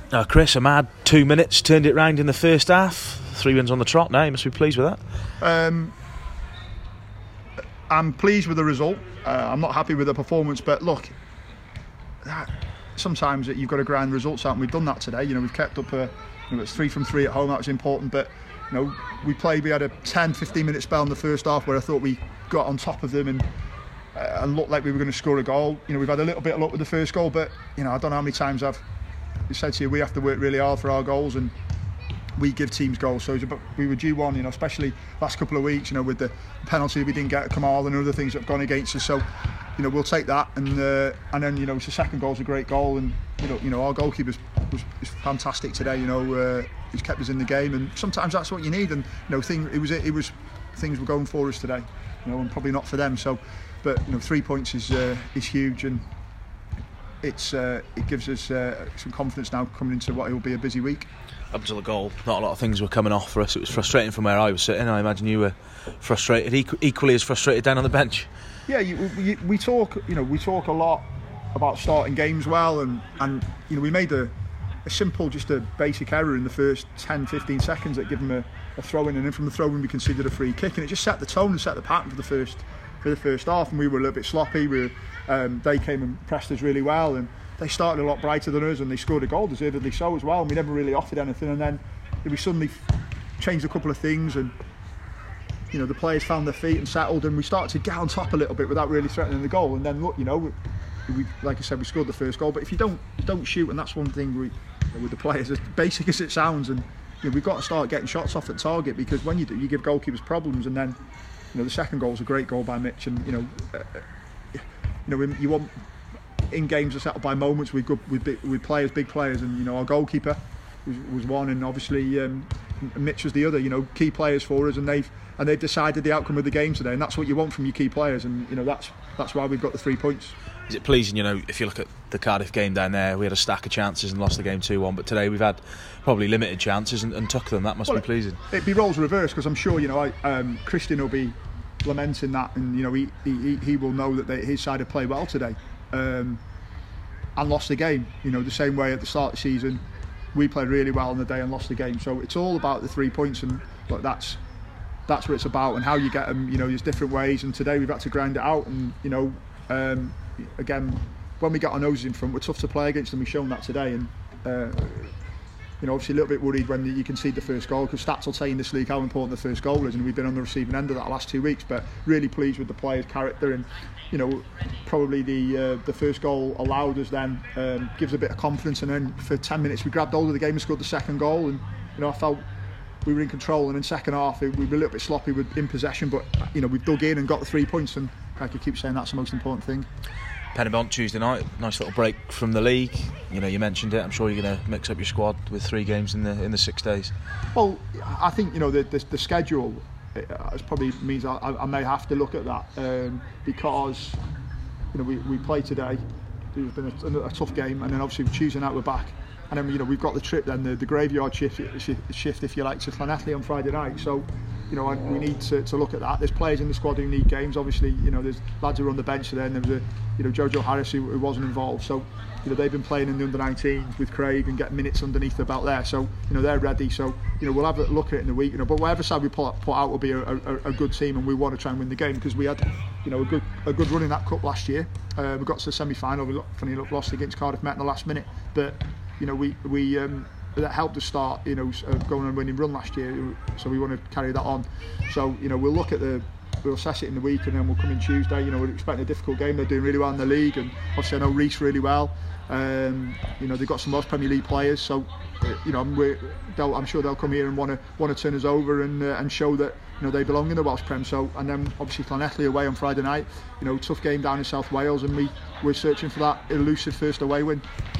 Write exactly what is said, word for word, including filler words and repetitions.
Uh, Chris, a mad two minutes turned it round in the first half. Three wins on the trot now. You must be pleased with that. Um, I'm pleased with the result. Uh, I'm not happy with the performance, but look, that, sometimes you've got to grind results out, and we've done that today. You know, we've kept up. A, you know, it's three from three at home. That was important, but you know, we played. We had a ten, fifteen minute spell in the first half where I thought we got on top of them and uh, and looked like we were going to score a goal. You know, we've had a little bit of luck with the first goal, but you know, I don't know how many times I've said to you, we have to work really hard for our goals, and we give teams goals. So we were due one, you know, especially last couple of weeks, you know, with the penalty we didn't get at Kamal and other things that have gone against us. So, you know, we'll take that, and uh, and then, you know, the second goal's a great goal, and you know, you know, our goalkeeper was, was fantastic today. You know, uh, he's kept us in the game, and sometimes that's what you need. And you know, thing it was it was things were going for us today, you know, and probably not for them. So, but you know, three points is uh, is huge, and it's uh, it gives us uh, some confidence now coming into what will be a busy week. Up until the goal, not a lot of things were coming off for us. It was frustrating from where I was sitting. I imagine you were frustrated, equally as frustrated down on the bench. Yeah, you, we, we talk, you know, we talk a lot about starting games well, and, and you know, we made a, a simple, just a basic error in the first ten, fifteen seconds that gave them a, a throw-in, and then from the throw-in we conceded a free kick, and it just set the tone and set the pattern for the first for the first half, and we were a little bit sloppy. We were, um, they came and pressed us really well, and they started a lot brighter than us, and they scored a goal, deservedly so as well, and we never really offered anything. And then we suddenly changed a couple of things, and you know, the players found their feet and settled, and we started to get on top a little bit without really threatening the goal. And then look, you know, we, we like I said, we scored the first goal. But if you don't don't shoot, and that's one thing we, with the players, as basic as it sounds, and you know, we've got to start getting shots off at target, because when you do, you give goalkeepers problems. And then you know, the second goal was a great goal by Mitch, and you know, uh, you know, you want. In games are settled by moments with good with big, with players, big players, and you know, our goalkeeper was, was one, and obviously um, Mitch was the other. You know, key players for us, and they've and they've decided the outcome of the game today, and that's what you want from your key players, and you know, that's that's why we've got the three points. Is it pleasing? You know, if you look at the Cardiff game down there, we had a stack of chances and lost the game two one, but today we've had probably limited chances and, and took them. That must well, be pleasing. It, it'd be roles reversed, because I'm sure, you know, I, um, Christian will be lamenting that, and you know, he he, he will know that they, his side have played well today. Um, and lost the game, you know, the same way at the start of the season we played really well on the day and lost the game. So it's all about the three points, and look, that's that's what it's about, and how you get them. You know, there's different ways, and today we've had to grind it out. And you know, um, again, when we get our noses in front, we're tough to play against, and we've shown that today. And uh, you know, obviously a little bit worried when you concede the first goal, because stats will tell you in this league how important the first goal is, and we've been on the receiving end of that the last two weeks. But really pleased with the players' character, and you know, probably the uh, the first goal allowed us then um, gives a bit of confidence, and then for ten minutes we grabbed hold of the game and scored the second goal, and you know, I felt we were in control. And in second half we were a little bit sloppy with in possession, but you know, we've dug in and got the three points, and like I keep saying, that's the most important thing. Penybont Tuesday night, nice little break from the league. You know, you mentioned it. I'm sure you're going to mix up your squad with three games in the in the six days. Well, I think, you know, the the, the schedule it probably means I, I may have to look at that, um, because you know, we we play today. It's been a, a tough game, and then obviously Tuesday night we're back, and then you know, we've got the trip then the, the graveyard shift, shift if you like, to Llanelli on Friday night. So you know, we need to, to look at that. There's players in the squad who need games. Obviously, you know, there's lads who are on the bench today, and there was a, you know, Jojo Harris who, who wasn't involved. So, you know, they've been playing in the under nineteens with Craig and getting minutes underneath the belt there. So, you know, they're ready. So, you know, we'll have a look at it in the week. You know, but whatever side we put, put out will be a, a, a good team, and we want to try and win the game, because we had, you know, a good a good run in that cup last year. Uh, we got to the semi-final. We funny enough lost against Cardiff Met in the last minute, but you know, we we. Um, that helped us start, you know, uh, going on a winning run last year, so we want to carry that on. So, you know, we'll look at the, we'll assess it in the week, and then we'll come in Tuesday. You know, we're expecting a difficult game. They're doing really well in the league, and obviously I know Reece really well. Um, you know, they've got some Welsh Premier League players, so uh, you know, we're, they'll, I'm sure they'll come here and want to want to turn us over and uh, and show that, you know, they belong in the Welsh Prem. So, and then obviously Llanelli away on Friday night. You know, tough game down in South Wales, and we we're searching for that elusive first away win.